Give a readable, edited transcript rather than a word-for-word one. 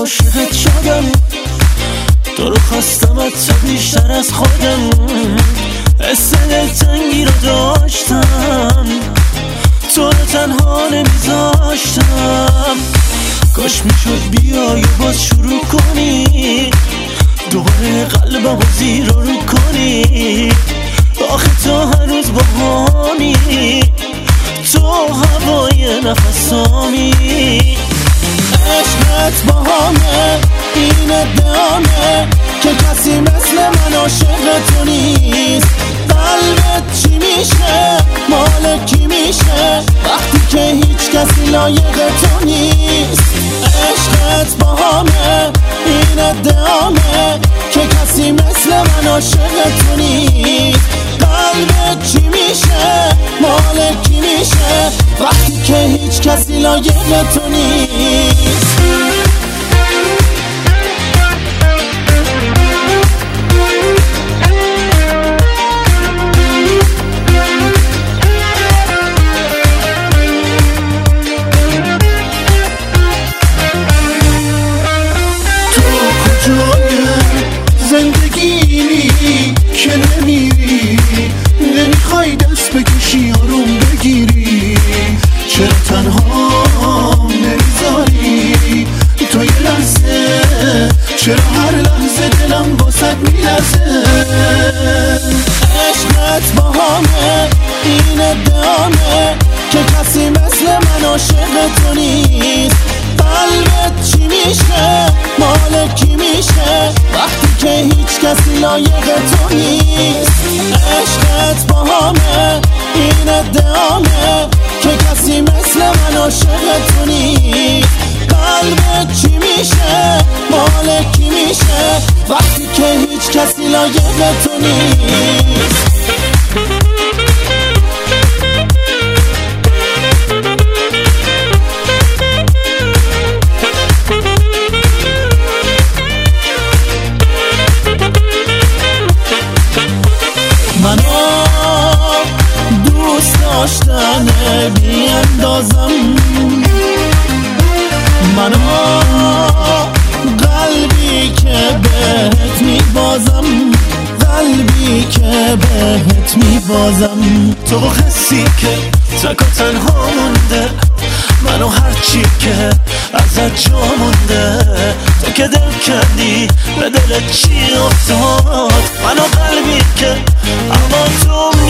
عاشقت شدم، تو رو خواستم حتی بیشتر از خودم، حس دلتنگی رو داشتم، تو رو تنها نمیذاشتم. کاش میشد بیای و باز شروع کنی، دوباره قلبم رو زیر رو کنی. آخه تو هنوز باهامی، تو هوای نفسامی. عشقت باهامه، این ادعامه که کسی مثل من عاشق تو نیست. قلبت چی میشه، مال کی میشه وقتی که هیچ کسی لایق تو نیست. عشقت باهامه، این ادعامه که کسی مثل من عاشق تو نیست. قلبت چی میشه، مال کی میشه وقتی که هیچ کسی لایق تو نیست. زندگی که نمیری، نمیخوای دست بکشی آروم بگیری، چرا تنها نمیذاری تو یه لحظه، چرا هر لحظه دلم واسد میلرزه. عشقت باهامه، این ادعامه که کسی مثل من عاشق تو نیست. قلبت چی میشه، مال کی میشه وقتی که هیچ کسی لایق تو نیست. عشقت باهامه، این ادعامه که کسی مثل من عاشق تو نیست. قلبت چی میشه، مال کی میشه وقتی که هیچ کسی لایق تو نیست. منو دوست داشتنه بی اندازم، منو قلبی که بهت میبازم، قلبی که بهت میبازم. تو حسی که تک و تنها مونده، منو هرچی که ازت جا مونده. تو که دل کردی به دلت چی افتاد، منو قلبی که اما تو